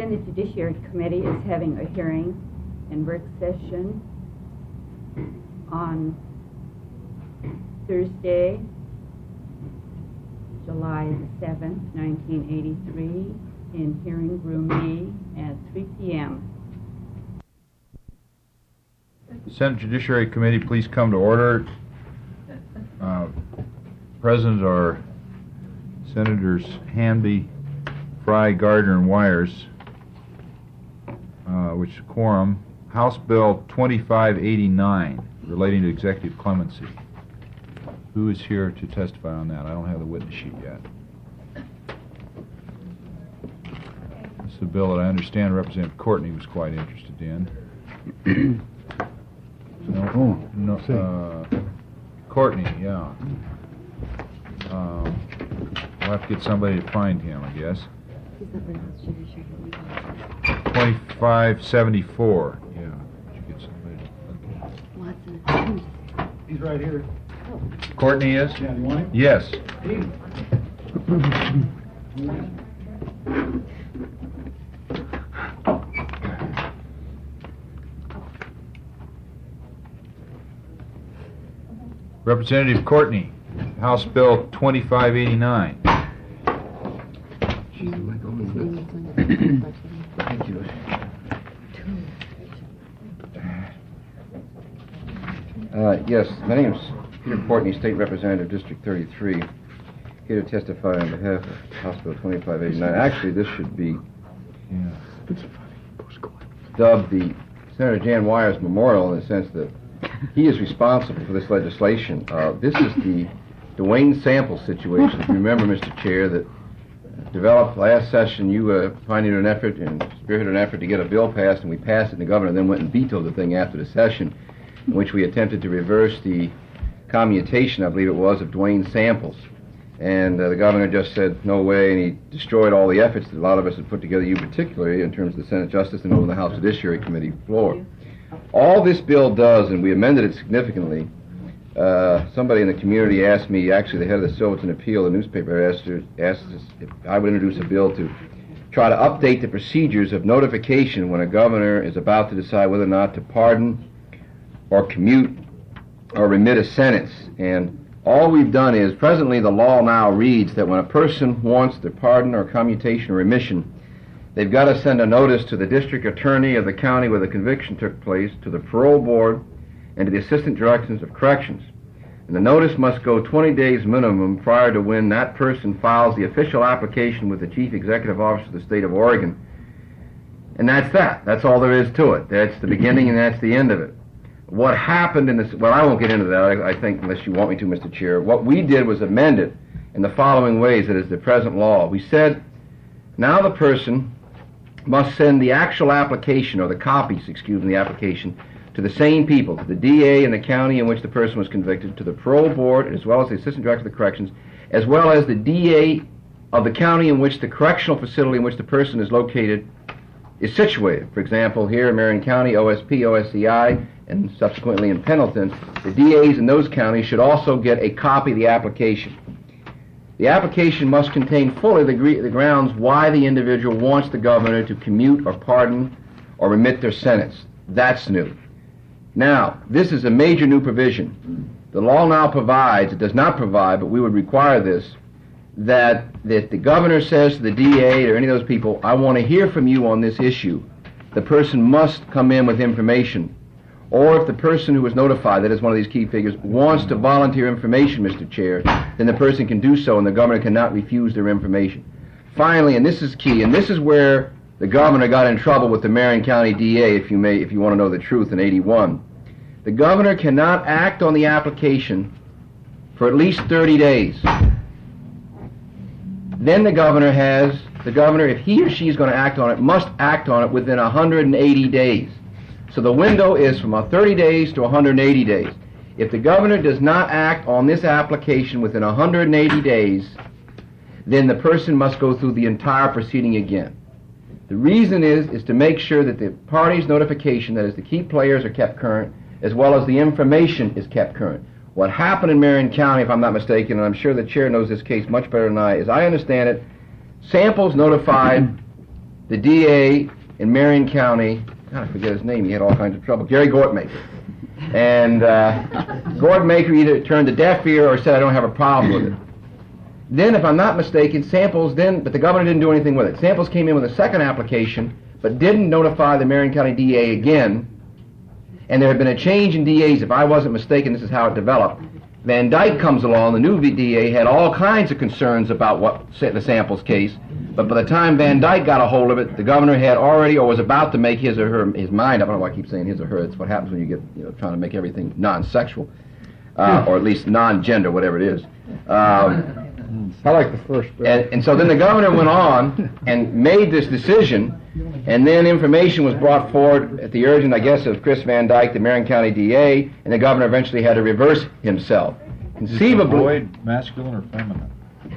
Senate Judiciary Committee is having a hearing and work session on Thursday, July 7th, 1983, in Hearing Room E at 3 p.m. The Senate Judiciary Committee, please come to order. Present are Senators Hanby, Fry, Gardner, and Wires, which is quorum. House Bill 2589, relating to executive clemency. Who is here to testify on that? I don't have the witness sheet yet. This is a bill that I understand Representative Courtney was quite interested in. Courtney, yeah. We'll have to get somebody to find him, I guess. 2574. Yeah. Did you get somebody? Okay. He's right here. Courtney is? Yeah, you want him? Yes. Representative Courtney, House Bill 2589. Thank you. Yes, my name is Peter Courtney, State Representative, District 33, here to testify on behalf of House Bill 2589. Actually, this should be dubbed the Senator Jan Wires Memorial, in the sense that he is responsible for this legislation. This is the Dwayne Sample situation, if you remember, Mr. Chair, that developed last session. You pioneered an effort and spearheaded an effort to get a bill passed, and we passed it, and the governor then went and vetoed the thing after the session, in which we attempted to reverse the commutation, I believe it was, of Dwayne Samples. And the governor just said, no way, and he destroyed all the efforts that a lot of us had put together, you particularly, in terms of the Senate Justice and over the House Judiciary Committee floor. All this bill does, and we amended it significantly, somebody in the community asked me, actually the head of the Silverton Appeal, the newspaper, asked us if I would introduce a bill to try to update the procedures of notification when a governor is about to decide whether or not to pardon or commute or remit a sentence. And all we've done is, presently the law now reads that when a person wants to pardon or commutation or remission, they've got to send a notice to the district attorney of the county where the conviction took place, to the parole board, and to the assistant directors of corrections. And the notice must go 20 days minimum prior to when that person files the official application with the chief executive officer of the state of Oregon. And that's that. That's all there is to it. That's the beginning and that's the end of it. What happened in this, well, I won't get into that, I think, unless you want me to, Mr. Chair. What we did was amend it in the following ways, that is the present law. We said, now the person must send the actual application, or the copies, excuse me, the application, to the same people, to the DA in the county in which the person was convicted, to the parole board, as well as the assistant director of the corrections, as well as the DA of the county in which the correctional facility in which the person is located is situated. For example, here in Marion County, OSP, OSCI, and subsequently in Pendleton, the DAs in those counties should also get a copy of the application. The application must contain fully the grounds why the individual wants the governor to commute or pardon or remit their sentence. That's new. Now, this is a major new provision. The law now provides, it does not provide, but we would require this, that the governor says to the DA or any of those people, I want to hear from you on this issue. The person must come in with information. Or if the person who was notified, that is one of these key figures, wants to volunteer information, Mr. Chair, then the person can do so and the governor cannot refuse their information. Finally, and this is key, and this is where the governor got in trouble with the Marion County DA, if you want to know the truth, in -- the governor cannot act on the application for at least 30 days. Then the governor, if he or she is going to act on it, must act on it within 180 days. So the window is from 30 days to 180 days. If the governor does not act on this application within 180 days, then the person must go through the entire proceeding again. The reason is to make sure that the party's notification, that is the key players, are kept current, as well as the information is kept current. What happened in Marion County, if I'm not mistaken, and I'm sure the chair knows this case much better than I, as I understand it, Samples notified the DA in Marion County, God, I forget his name, he had all kinds of trouble, Gary Gortmaker. And Gortmaker either turned a deaf ear or said, I don't have a problem with it. Then, if I'm not mistaken, Samples but the governor didn't do anything with it. Samples came in with a second application, but didn't notify the Marion County DA again. And there had been a change in DAs, if I wasn't mistaken, this is how it developed. Van Dyke comes along, the new DA had all kinds of concerns about the Samples case, but by the time Van Dyke got a hold of it, the governor had already or was about to make his mind up. I don't know why I keep saying his or her. It's what happens when you get, trying to make everything non-sexual, or at least non-gender, whatever it is. I like the first bit. And so then the governor went on and made this decision, and then information was brought forward at the urging, I guess, of Chris Van Dyke, the Marion County DA, and the governor eventually had to reverse himself. Conceivably... Boyd, masculine or feminine?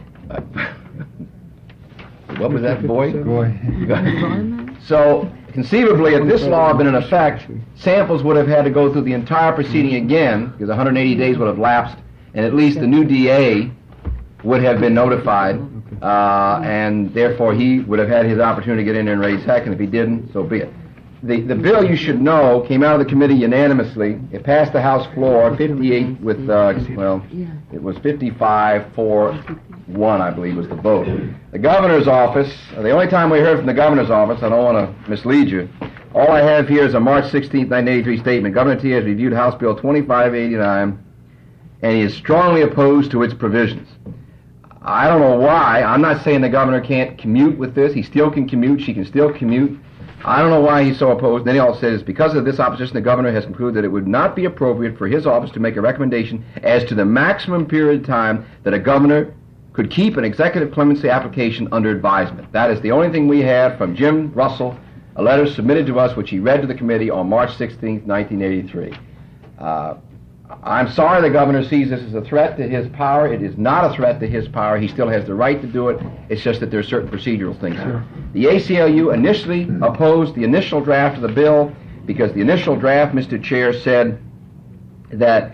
What was that, Boyd? Boyd. So, conceivably, if this law had been in effect, Samples would have had to go through the entire proceeding again, because 180 days would have lapsed, and at least the new DA would have been notified, and therefore he would have had his opportunity to get in there and raise heck, and if he didn't, so be it. The bill, you should know, came out of the committee unanimously. It passed the House floor, 58 with, it was 55-4-1, I believe, was the vote. The governor's office, the only time we heard from the governor's office, I don't want to mislead you, all I have here is a March 16, 1983 statement. Governor T has reviewed House Bill 2589, and he is strongly opposed to its provisions. I don't know why. I'm not saying the governor can't commute with this. He still can commute. She can still commute. I don't know why he's so opposed. Then he also says, because of this opposition, the governor has concluded that it would not be appropriate for his office to make a recommendation as to the maximum period of time that a governor could keep an executive clemency application under advisement. That is the only thing we have from Jim Russell, a letter submitted to us which he read to the committee on March 16, 1983. I'm sorry the governor sees this as a threat to his power. It is not a threat to his power. He still has the right to do it. It's just that there are certain procedural things here. The ACLU initially opposed the initial draft of the bill because the initial draft, Mr. Chair, said that,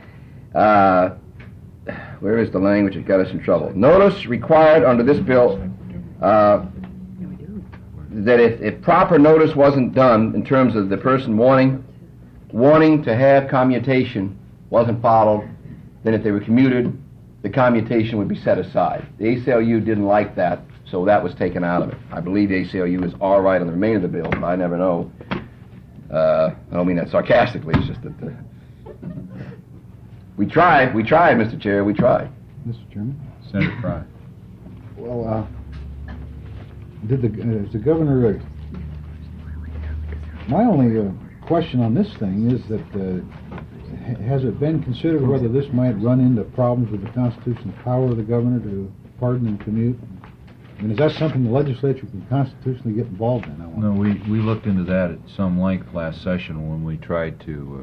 where is the language that got us in trouble? Notice required under this bill that if proper notice wasn't done in terms of the person wanting to have commutation wasn't followed, then if they were commuted, the commutation would be set aside. The ACLU didn't like that, so that was taken out of it. I believe the ACLU is all right on the remainder of the bill, but I never know. I don't mean that sarcastically, it's just that we tried, Mr. Chair, we tried. Mr. Chairman? Senator Fry. Well, is the governor... my only question on this thing is that has it been considered whether this might run into problems with the constitutional power of the governor to pardon and commute? I mean, is that something the legislature can constitutionally get involved in? No, we looked into that at some length last session when we tried to,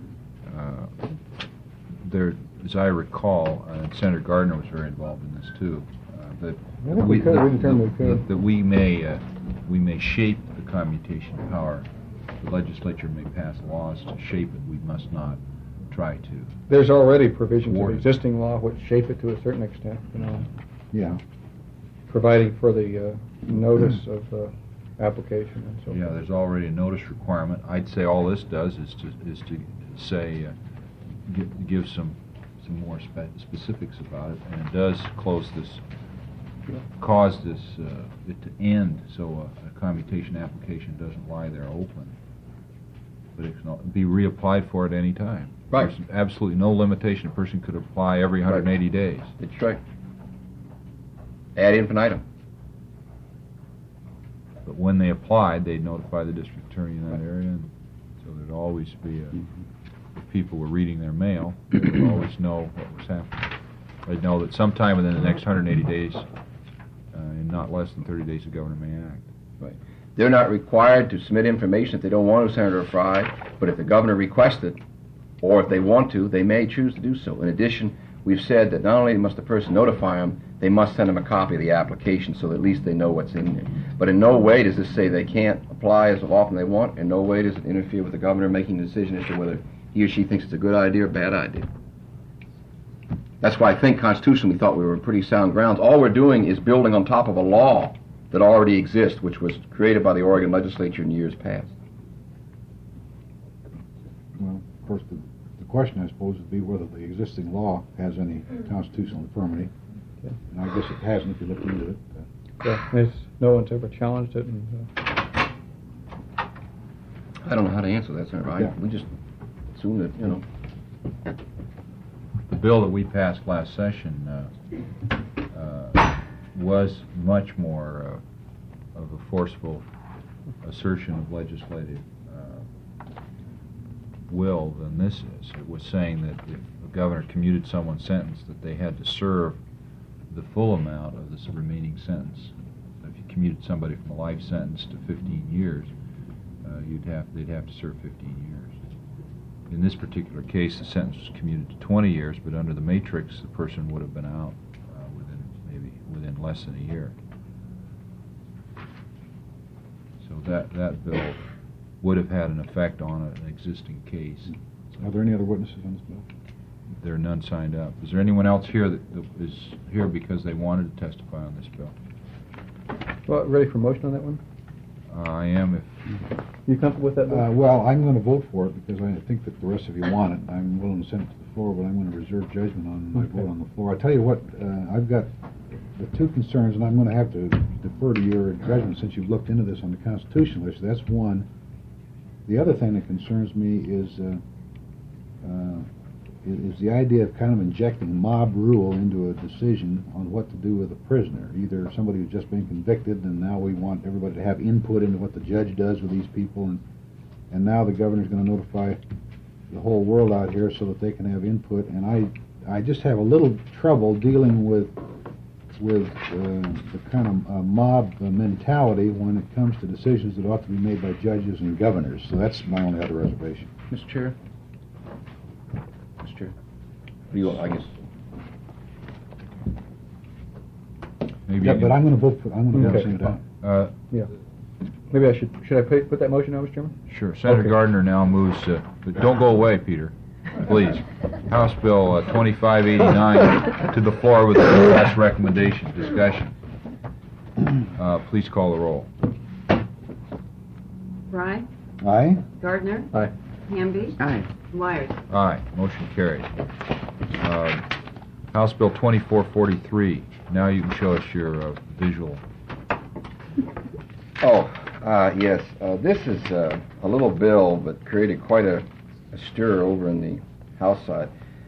as I recall, Senator Gardner was very involved in this too, that we may shape the commutation power. The legislature may pass laws to shape it. We must not try to. There's already provisions of existing law which shape it to a certain extent, Yeah. providing for the notice of application and so forth. Yeah, there's already a notice requirement. I'd say all this does is to say give some more specifics about it, and it does cause this it to end, so a commutation application doesn't lie there open, but it can be reapplied for at any time. Right. There's absolutely no limitation. A person could apply every 180 days. That's right. Ad infinitum. But when they applied, they'd notify the district attorney in that area, and so there'd always be if people were reading their mail, they would always know what was happening. They'd know that sometime within the next 180 days, in not less than 30 days, the governor may act. Right. They're not required to submit information if they don't want to, Senator Fry, but if the governor requests it, or if they want to, they may choose to do so. In addition, we've said that not only must the person notify them, they must send them a copy of the application so that at least they know what's in there. But in no way does this say they can't apply as often they want. In no way does it interfere with the governor making the decision as to whether he or she thinks it's a good idea or a bad idea. That's why I think constitutionally we thought we were on pretty sound grounds. All we're doing is building on top of a law that already exist, which was created by the Oregon legislature in years past. Well, of course, the question, I suppose, would be whether the existing law has any constitutional infirmity. Yeah. And I guess it hasn't if you look into it. Yeah, no one's ever challenged it, and I don't know how to answer that, Senator. Yeah. We just assume that, you know. The bill that we passed last session was much more of a forceful assertion of legislative will than this is. It was saying that if the governor commuted someone's sentence, that they had to serve the full amount of this remaining sentence. So if you commuted somebody from a life sentence to 15 years, they'd have to serve 15 years. In this particular case, the sentence was commuted to 20 years, but under the matrix, the person would have been out within less than a year. So that bill would have had an effect on an existing case. Are there any other witnesses on this bill? There are none signed up. Is there anyone else here that is here because they wanted to testify on this bill? well, ready for motion on that one? I am if You comfortable with that, Bill? Well, I'm going to vote for it because I think that the rest of you want it. I'm willing to send it to the floor, but I'm going to reserve judgment on my vote on the floor. I tell you what, I've got the two concerns, and I'm going to have to defer to your judgment since you've looked into this on the constitutional issue. That's one. The other thing that concerns me is the idea of kind of injecting mob rule into a decision on what to do with a prisoner. Either somebody who's just been convicted, and now we want everybody to have input into what the judge does with these people, and now the governor's going to notify the whole world out here so that they can have input. And I just have a little trouble dealing with the kind of mob mentality when it comes to decisions that ought to be made by judges and governors. So that's my only other reservation. Mr. Chair? Mr. Chair? I guess. maybe. Yeah, you but can- I'm going to vote for. I'm going to Okay. send it down. Yeah. Maybe I should I put that motion on, Mr. Chairman? Sure. Senator Okay. Gardner now moves to, but don't go away, Peter, please. House Bill 2589 to the floor with the last recommendation, discussion. Please call the roll. Fry, Aye. Gardner, Aye. Hamby, Aye. Wires. Aye, motion carried. House Bill 2443, now you can show us your visual. Oh, yes. This is a little bill that created quite a stir over in the House side.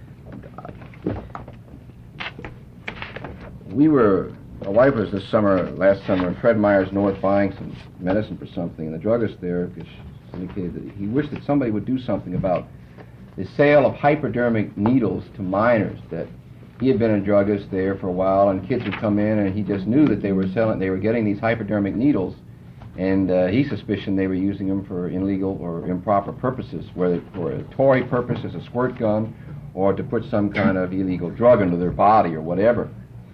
My wife was last summer, in Fred Meyer's North buying some medicine for something, and the druggist there indicated that he wished that somebody would do something about the sale of hypodermic needles to minors. That he had been a druggist there for a while, and kids would come in, and he just knew that they were getting these hypodermic needles, and he suspicioned they were using them for illegal or improper purposes, whether for a toy purpose as a squirt gun, or to put some kind of illegal drug into their body or whatever.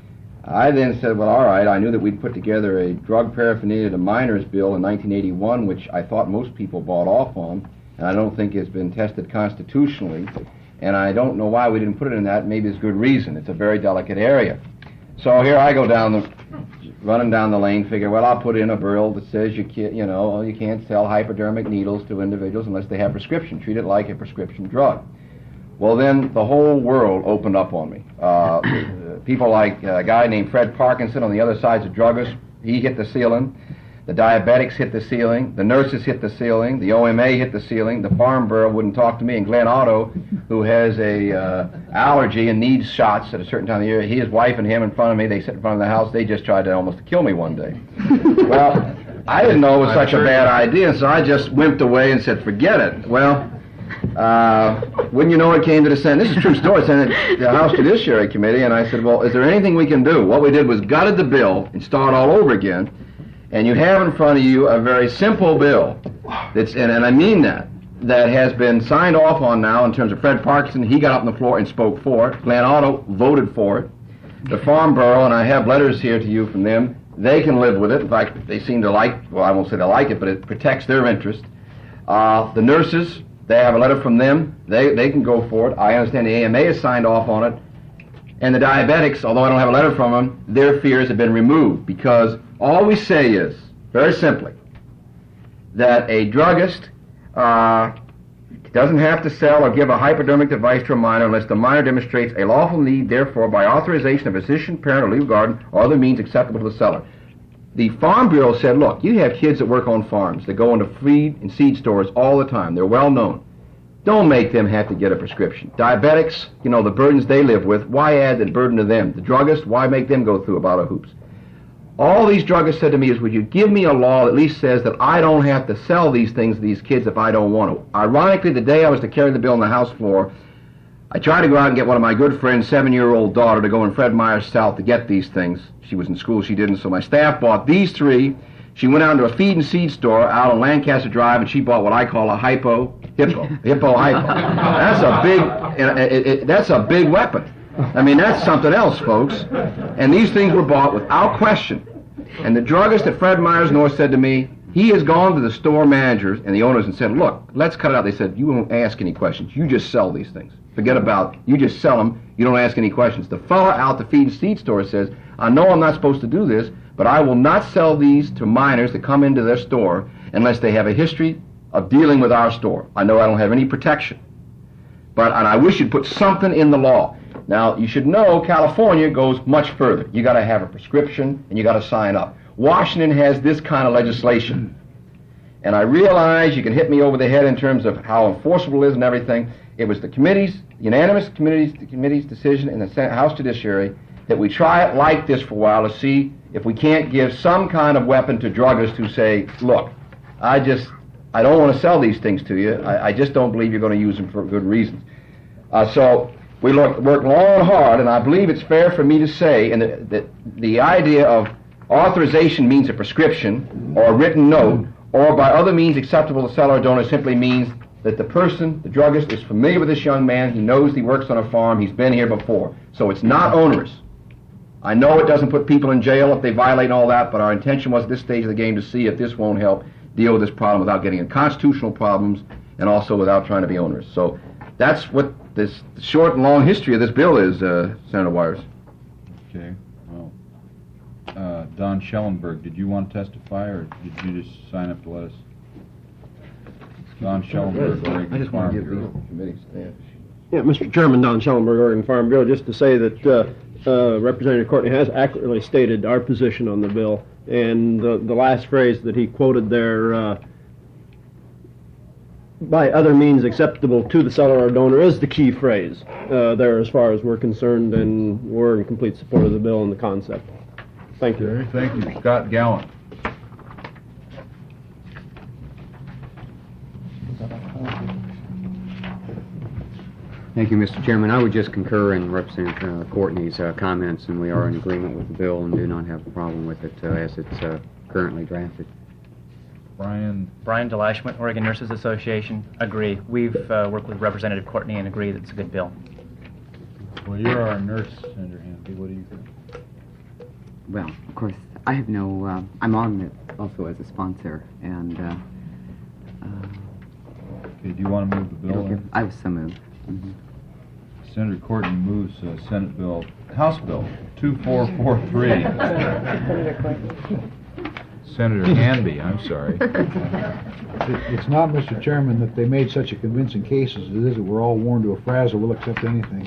I then said, well, all right, I knew that we'd put together a drug paraphernalia to minors bill in 1981, which I thought most people bought off on, and I don't think it's been tested constitutionally, and I don't know why we didn't put it in that. Maybe it's good reason. It's a very delicate area. So here I go running down the lane, figure, well, I'll put in a bill that says you can't sell hypodermic needles to individuals unless they have prescription. Treat it like a prescription drug. Well, then the whole world opened up on me. People like a guy named Fred Parkinson on the other side's a druggist. He hit the ceiling. The diabetics hit the ceiling. The nurses hit the ceiling. The OMA hit the ceiling. The Farm Bureau wouldn't talk to me. And Glenn Otto, who has a allergy and needs shots at a certain time of the year, his wife and him in front of me, they sit in front of the house. They just tried to almost kill me one day. Well, I didn't know it was such a bad idea, so I just wimped away and said, forget it. Well, wouldn't you know it came to the Senate. This is a true story. Senate, the House Judiciary Committee, and I said, well, is there anything we can do? What we did was gutted the bill and start all over again. And you have in front of you a very simple bill that's, and I mean that has been signed off on now in terms of Fred Parkinson. He got up on the floor and spoke for it. Glenn Otto voted for it. The Farm Bureau, and I have letters here to you from them, they can live with it. In fact, they seem to I won't say they like it, but it protects their interest. The nurses, they have a letter from them. They can go for it. I understand the AMA has signed off on it. And the diabetics, although I don't have a letter from them, their fears have been removed because All we say is, very simply, that a druggist doesn't have to sell or give a hypodermic device to a minor unless the minor demonstrates a lawful need, therefore, by authorization of a physician, parent, or legal guardian, or other means acceptable to the seller. The Farm Bureau said, look, you have kids that work on farms, that go into feed and seed stores all the time. They're well known. Don't make them have to get a prescription. Diabetics, you know, the burdens they live with, why add the burden to them? The druggists, why make them go through a lot of hoops? All these druggists said to me is, would you give me a law that at least says that I don't have to sell these things to these kids if I don't want to? Ironically, the day I was to carry the bill on the House floor, I tried to go out and get one of my good friends' 7-year-old daughter to go in Fred Meyer's South to get these things. She was in school, she didn't, so my staff bought these 3. She went out into a feed and seed store out on Lancaster Drive, and she bought what I call a hippo. That's a big weapon. I mean, that's something else, folks. And these things were bought without question. And the druggist at Fred Meyer's North said to me, he has gone to the store managers and the owners and said, look, let's cut it out. They said, you won't ask any questions. You just sell these things. Forget about, you just sell them. You don't ask any questions. The fella out the feed and seed store says, I know I'm not supposed to do this, but I will not sell these to minors that come into their store unless they have a history of dealing with our store. I know I don't have any protection. And I wish you'd put something in the law. Now, you should know California goes much further. You got to have a prescription and you got to sign up. Washington has this kind of legislation. And I realize you can hit me over the head in terms of how enforceable it is and everything. It was the unanimous committee's decision in the Senate, House Judiciary that we try it like this for a while to see if we can't give some kind of weapon to druggists who say, look, I don't want to sell these things to you. I just don't believe you're going to use them for good reasons. So we worked long and hard, and I believe it's fair for me to say, and the idea of authorization means a prescription or a written note, or by other means acceptable to seller or donor simply means that the person, the druggist, is familiar with this young man, he knows he works on a farm, he's been here before. So it's not onerous. I know it doesn't put people in jail if they violate all that, but our intention was at this stage of the game to see if this won't help deal with this problem without getting into constitutional problems and also without trying to be onerous. So that's what this short and long history of this bill is, Senator Wires. Okay, well, Don Schellenberg, did you want to testify, or did you just sign up to let us? Don Schellenberg, Oregon I just want to Farm give Bureau. these committees. Yeah, Mr. Chairman, Don Schellenberg, Oregon Farm Bureau, just to say that Representative Courtney has accurately stated our position on the bill, and the last phrase that he quoted there, by other means acceptable to the seller or donor, is the key phrase there as far as we're concerned, and we're in complete support of the bill and the concept. Thank you. Okay, thank you. Scott Gallant. Thank you, Mr. Chairman. I would just concur in Representative Courtney's comments, and we are in agreement with the bill and do not have a problem with it as it's currently drafted. Brian Delashman, Oregon Nurses Association, agree. We've worked with Representative Courtney and agree that it's a good bill. Well, you're our nurse, Senator Hamby. What do you think? Well, of course, I have no, I'm on it also as a sponsor, and, Okay, do you want to move the bill? then? I was so moved. Senator Courtney moves Senate Bill, House Bill 2443. Senator Hanby, I'm sorry. It's not, Mr. Chairman, that they made such a convincing case as it is that we're all worn to a frazzle, we'll accept anything.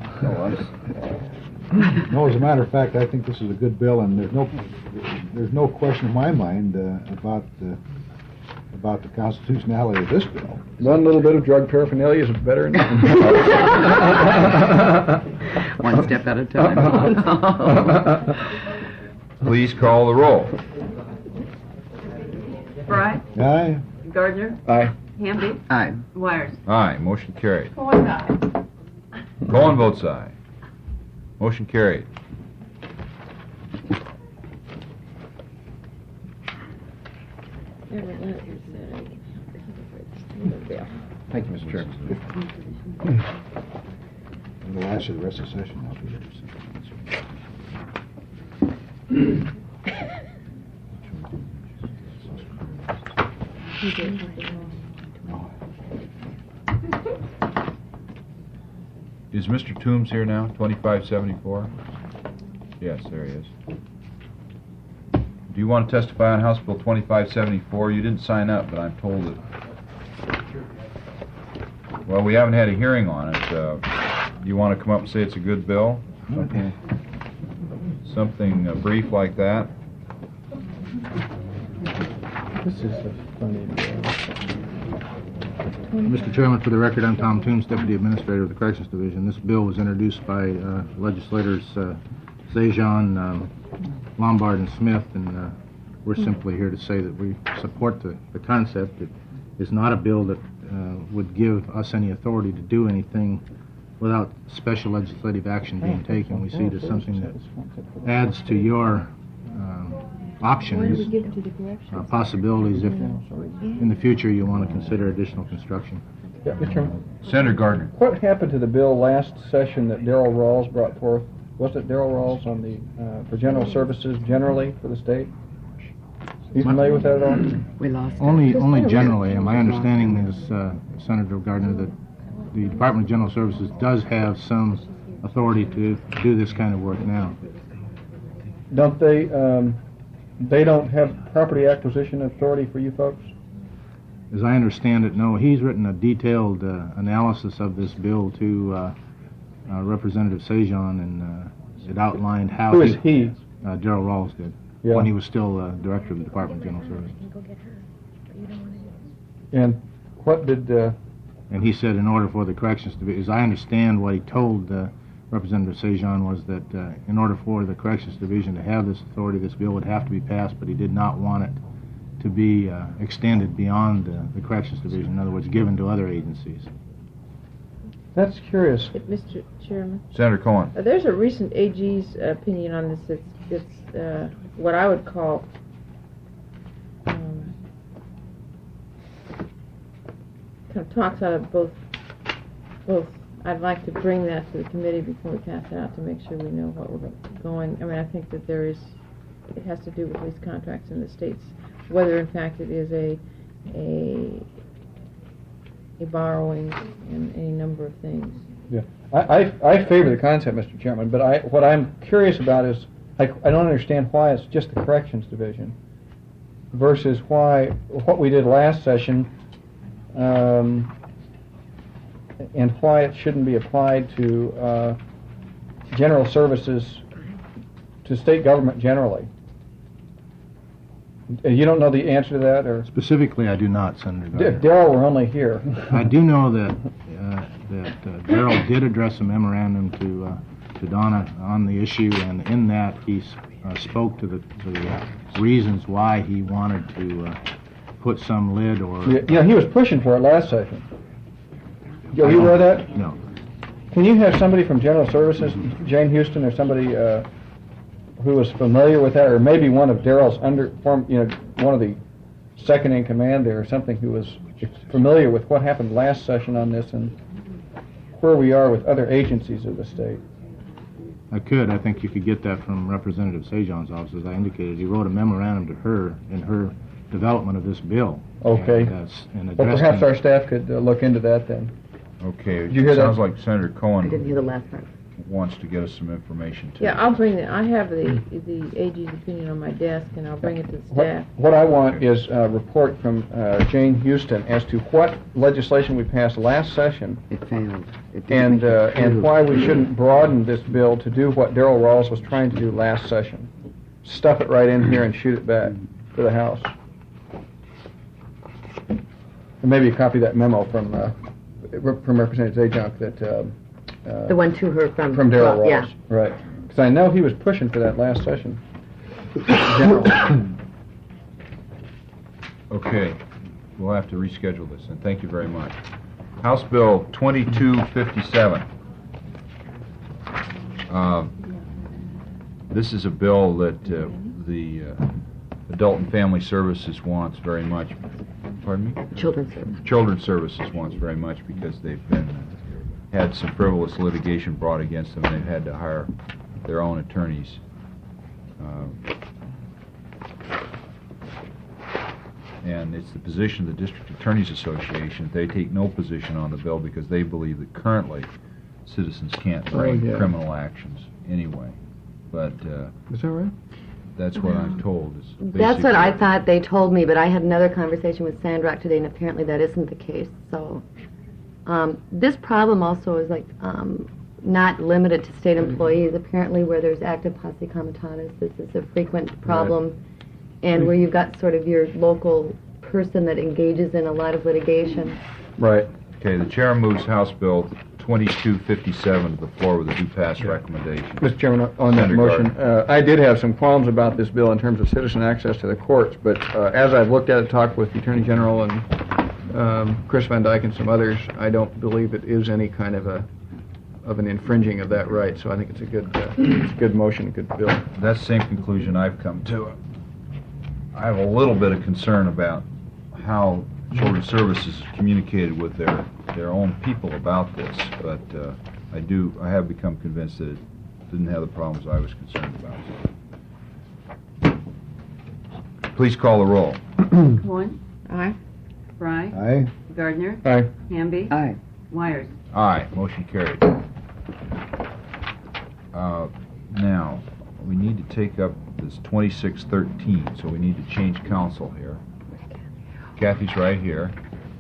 No, as a matter of fact, I think this is a good bill, and there's no question in my mind about the constitutionality of this bill. One little bit of drug paraphernalia is better than nothing. One step at a time. Please call the roll. Fry, Aye? Gardner, Aye. Hamby, Aye. Wires. Aye, motion carried. Cohen, aye. Cohen votes aye. Motion carried. Thank you, Mr. Chairman. It'll last you the rest of the session. Is Mr. Toombs here now, 2574? Yes, there he is. do you want to testify on House Bill 2574? You didn't sign up, but I'm told that... Well, we haven't had a hearing on it. You want to come up and say it's a good bill? Something brief like that? This is a funny bill. Mr. Chairman, for the record, I'm Tom Toombs, Deputy Administrator of the Corrections Division. This bill was introduced by legislators Zajan, Lombard, and Smith, and we're simply here to say that we support the concept. It is not a bill that would give us any authority to do anything without special legislative action being taken. We see it as something that adds to your options, possibilities if in the future you want to consider additional construction. Yeah, Mr. Chairman, Senator Gardner. what happened to the bill last session that Darrell Rawls brought forth? Was it Darrell Rawls on the, for general services generally for the state? Are you familiar with that at all? We lost it. Only generally, and my understanding is, Senator Gardner, that the Department of General Services does have some authority to do this kind of work now. Don't they don't have property acquisition authority for you folks? As I understand it, no. He's written a detailed analysis of this bill to Representative Sajan, and it outlined how... Who is he? Darrell Rawls did, Yeah. when he was still Director of the Department of General Services. And what did, And he said in order for the corrections to be... As I understand, what he told Representative Sajan was that in order for the Corrections Division to have this authority, this bill would have to be passed, but he did not want it to be extended beyond the Corrections Division, in other words, given to other agencies. that's curious. Mr. Chairman, Senator Cohen. there's a recent AG's opinion on this. It's what I would call kind of talks out of both. I'd like to bring that to the committee before we pass it out to make sure we know what we're going. I mean, I think that it has to do with lease contracts in the states, whether in fact it is a borrowing and any number of things. Yeah, I favor the concept, Mr. Chairman, but what I'm curious about is I don't understand why it's just the Corrections Division versus what we did last session, and why it shouldn't be applied to general services, to state government generally. You don't know the answer to that, or? Specifically, I do not, Senator Gardner. If Darrell were only here. I do know that Darrell did address a memorandum to Donna on the issue, and in that he spoke to the reasons why he wanted to put some lid or... Yeah, he was pushing for it last session. You aware of that? No. Can you have somebody from General Services, Jane Houston, or somebody who was familiar with that, or maybe one of Darrell's one of the second in command there, or something, who was familiar with what happened last session on this and where we are with other agencies of the state? I could. I think you could get that from Representative Sajan's office. As I indicated, he wrote a memorandum to her in her development of this bill. Okay. And Well, perhaps our staff could look into that then. Okay. Did you hear Sounds that? like Senator Cohen I didn't hear the last part. wants to get us some information too. Yeah, I'll bring it. I have the AG's opinion on my desk, and I'll bring it to the staff. What I want is a report from Jane Houston as to what legislation we passed last session It failed. It didn't and make it through. why we shouldn't broaden this bill to do what Darrell Rawls was trying to do last session. Stuff it right in here and shoot it back to the House. And maybe a copy of that memo from Representative Zajanc that The one to her from Darrell Rawls. Yeah. Right. Because I know he was pushing for that last session. General. Okay, we'll have to reschedule this, and thank you very much. House Bill 2257. This is a bill that the Adult and Family Services wants very much. Pardon me? Children's Service. Children's Services wants very much because they've had some frivolous litigation brought against them, and they've had to hire their own attorneys. And it's the position of the District Attorneys Association. They take no position on the bill because they believe that currently citizens can't bring criminal actions anyway. But Is that right? That's what I'm told. Is That's what I basically- thought they told me, but I had another conversation with Sandrock today, and apparently that isn't the case. So, this problem also is like not limited to state employees. Apparently, where there's active posse comitatus, this is a frequent problem, and where you've got sort of your local person that engages in a lot of litigation. Right. Okay, the chair moves House Bill 2257 to the floor with a do pass recommendation. Mr. Chairman, on that Senator motion, Gardner. I did have some qualms about this bill in terms of citizen access to the courts, but as I've looked at it, talked with the Attorney General and Chris Van Dyke and some others, I don't believe it is any kind of an infringing of that right. So I think it's a good motion, a good bill. That's the same conclusion I've come to. I have a little bit of concern about how Children's Services communicated with their own people about this, but I have become convinced that it didn't have the problems I was concerned about. Please call the roll. Cohen. Aye. Fry. Aye. Gardner. Aye. Hamby. Aye. Wires. Aye, motion carried. Now, we need to take up this 2613, so we need to change counsel here. Kathy's right here.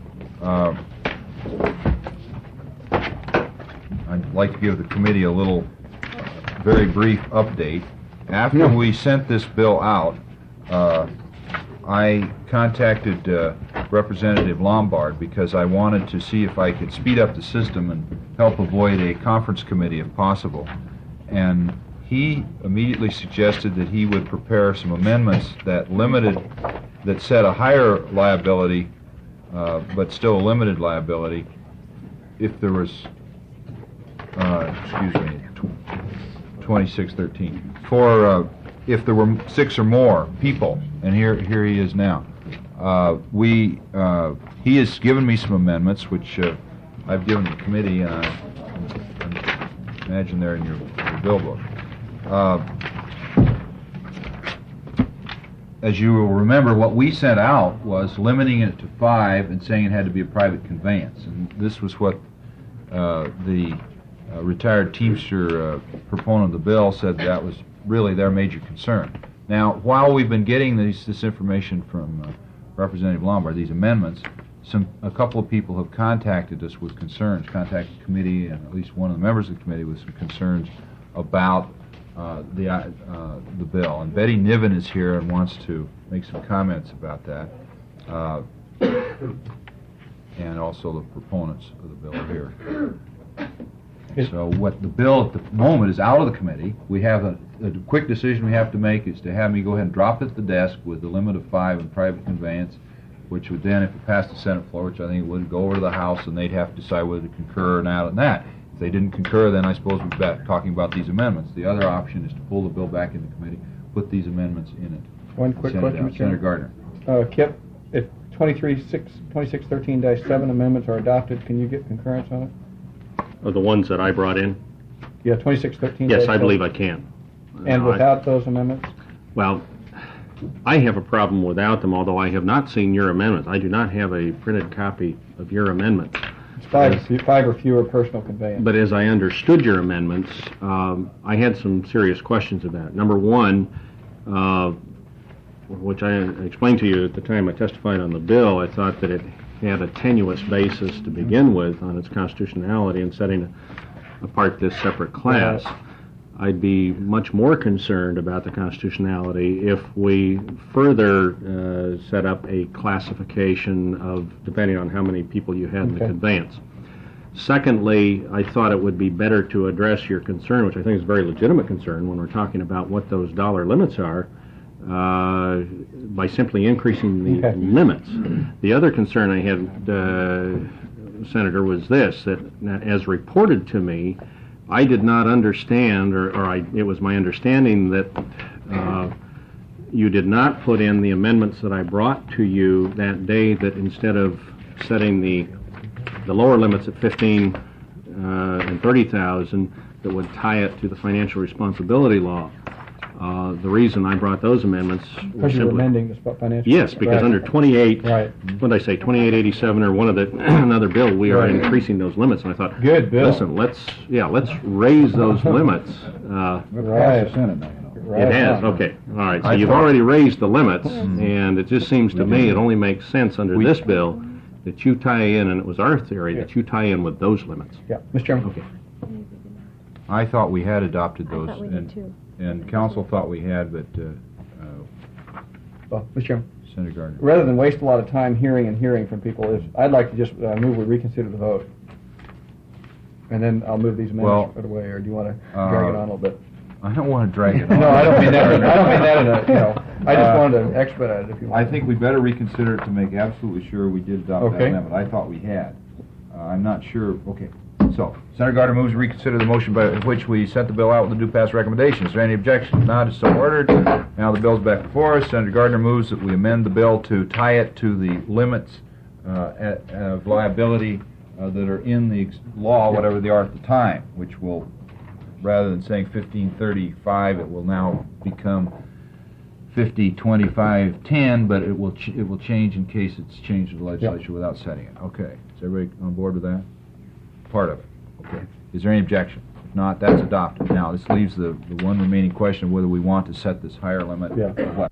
I'd like to give the committee a little, very brief update. After we sent this bill out, I contacted Representative Lombard because I wanted to see if I could speed up the system and help avoid a conference committee if possible. And he immediately suggested that he would prepare some amendments that set a higher liability, but still a limited liability, if there was, 2613, for if there were 6 or more people, and here he is now. He has given me some amendments, which I've given the committee, and I imagine they're in your bill book. As you will remember, what we sent out was limiting it to 5 and saying it had to be a private conveyance. And this was what the retired Teamster proponent of the bill said that was really their major concern. Now, while we've been getting this information from Representative Lombard, these amendments, a couple of people have contacted us with concerns, contacted the committee, and at least one of the members of the committee with some concerns about the bill. And Betty Niven is here and wants to make some comments about that. And also the proponents of the bill are here. So what the bill at the moment is out of the committee. We have a quick decision we have to make is to have me go ahead and drop it at the desk with the limit of 5 in private conveyance, which would then, if it passed the Senate floor, which I think it would, go over to the House, and they'd have to decide whether to concur or not on that. If they didn't concur, then I suppose we'd be back talking about these amendments. The other option is to pull the bill back in the committee, put these amendments in it. One quick Send it question, out. Mr. Senator Chairman. Gardner. Kip, if 2613-7 amendments are adopted, can you get concurrence on it? Of the ones that I brought in? Yeah, 2613. Yes, I believe I can. And without those amendments? Well, I have a problem without them, although I have not seen your amendments. I do not have a printed copy of your amendments. It's 5 or fewer personal conveyance. But as I understood your amendments, I had some serious questions about it. Number one, which I explained to you at the time I testified on the bill, I thought that it had a tenuous basis to begin with on its constitutionality in setting apart this separate class. I'd be much more concerned about the constitutionality if we further set up a classification of, depending on how many people you had in the conveyance. Secondly, I thought it would be better to address your concern, which I think is a very legitimate concern when we're talking about what those dollar limits are, by simply increasing the limits. The other concern I had, Senator, was this, that as reported to me, I did not understand, it was my understanding that you did not put in the amendments that I brought to you that day, that instead of setting the lower limits at 15 and 30,000, that would tie it to the financial responsibility law. The reason I brought those amendments was Because you're amending the financial... Yes, because under 28, what did I say, 2887 or one of the another bill, we are increasing those limits. And I thought, good bill. Listen, let's raise those limits. Right. Senate now, you know. It has. Okay. All right, so I you've thought- already raised the limits, and it just seems to me it only makes sense under this bill that you tie in, and it was our theory, that you tie in with those limits. Yeah, Mr. Chairman? Okay. I thought we had adopted I those, thought we did too. and council thought we had, but Well, Mr. Chairman, Senator Gardner. rather than waste a lot of time hearing from people, I'd like to just move we reconsider the vote. And then I'll move these amendments right away, or do you want to drag it on a little bit? I don't want to drag it on. No, I don't mean that, I don't mean that in a, I just wanted to expedite it if you want. I think we better reconsider it to make absolutely sure we did adopt that Okay. amendment. I thought we had. I'm not sure, okay. So, Senator Gardner moves to reconsider the motion by which we sent the bill out with the due pass recommendation. Is there any objection? If not, it's so ordered. Now the bill's back before us. Senator Gardner moves that we amend the bill to tie it to the limits of liability that are in the law, whatever they are at the time, which will, rather than saying 1535, it will now become 50-25-10, but it will change in case it's changed in the legislature without setting it. Okay, is everybody on board with that? Part of it. Okay. Is there any objection? If not, that's adopted. Now, this leaves the one remaining question of whether we want to set this higher limit of what?